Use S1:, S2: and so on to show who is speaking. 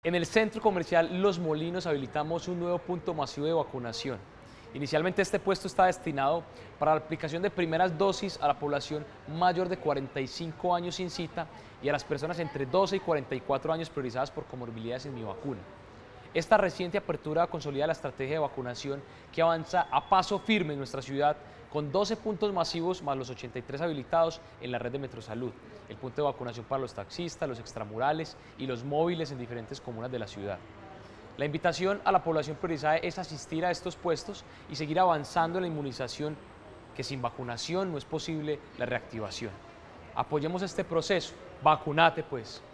S1: En el centro comercial Los Molinos habilitamos un nuevo punto masivo de vacunación. Inicialmente este puesto está destinado para la aplicación de primeras dosis a la población mayor de 45 años sin cita y a las personas entre 12 y 44 años priorizadas por comorbilidades en Mi Vacuna. Esta reciente apertura consolida la estrategia de vacunación que avanza a paso firme en nuestra ciudad con 12 puntos masivos más los 83 habilitados en la red de Metrosalud, el punto de vacunación para los taxistas, los extramurales y los móviles en diferentes comunas de la ciudad. La invitación a la población priorizada es asistir a estos puestos y seguir avanzando en la inmunización, que sin vacunación no es posible la reactivación. Apoyemos este proceso. Vacunate pues.